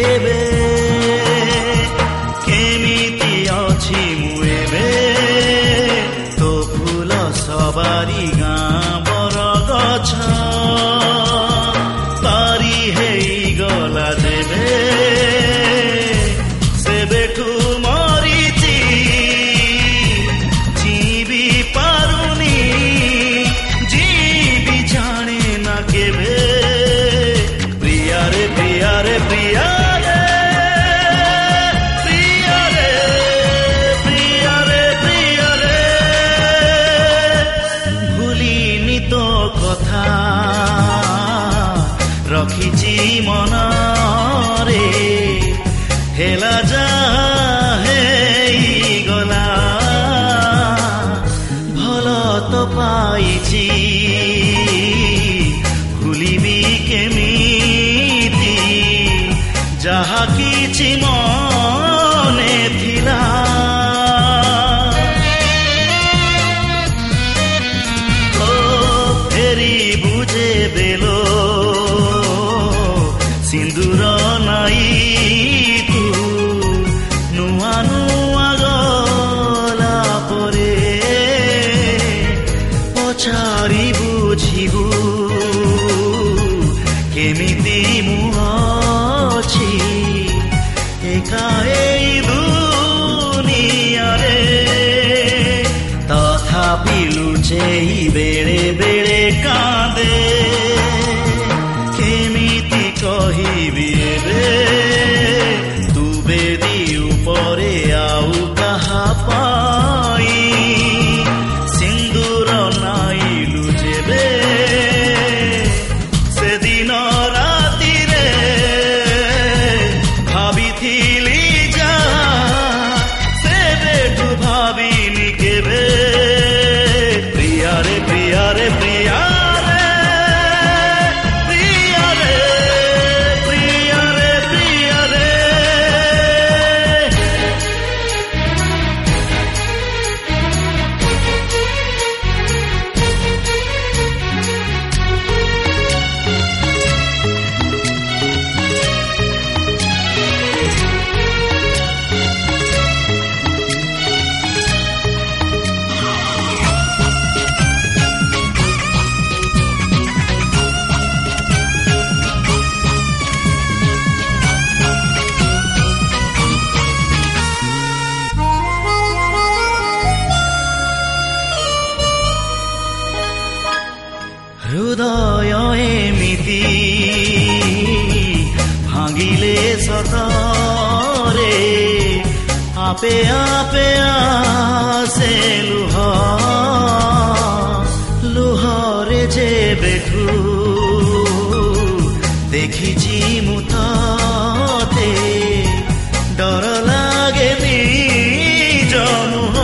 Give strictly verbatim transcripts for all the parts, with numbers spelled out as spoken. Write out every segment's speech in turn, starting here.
केबे केमिति अछि मु एबे तो फूल सवारी गाँ बर गछ पारी हेई गला जेबे सेबेठु मरिची जीवी पारुनी जीवी जाने ना केबे प्रिया रे प्रिया रे प्रिया रे प्रिया रे प्रिया रे प्रिया रे भूलिनी तो कथा रखिची मनरे हेला जा हेई गला भल तो पाइची भूलिबी केमिति जाहा किछि मने थिला ओ फेरी बुझे बेलो सिंदूर नाई तू नुआ नुआ गला परे पछारी बुझिबु केमिति मु अछि एका एई दुनिया रे तथापि लुचेई बेळे बेळे कांदे केमिति कहिबि एबे तू बेदी उपरे आउ कहा पाई सिंदूर नाई लुचेबे से दिन राति रे भाबिथिली जा से बेठु भाबिनी केबे प्रिया रे प्रिया रे प्रिया हृदय एमिति भांगिले सतरे आपे आपे आसे लुह लुहरे जे बेठु देखिची मुते डर लागे निज मुह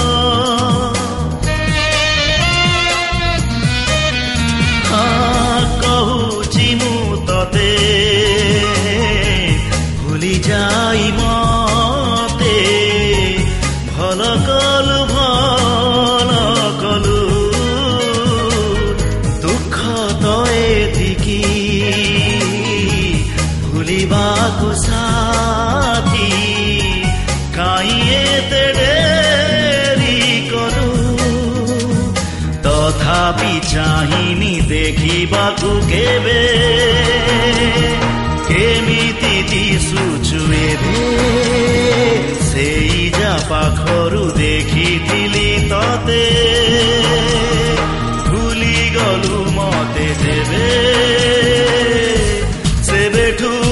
कहुची मु तते भूली जाई मते भल कलु भल कलु दुख तो एतिकी भूलिबाकु साथी काई एते डेरी करू तथापि चाहिनी देखिबाकु केबे केमिति दिसुछु एबे सेई जा पाखरु देखिथिली तते भूली गलु मते जेबे सेबेठु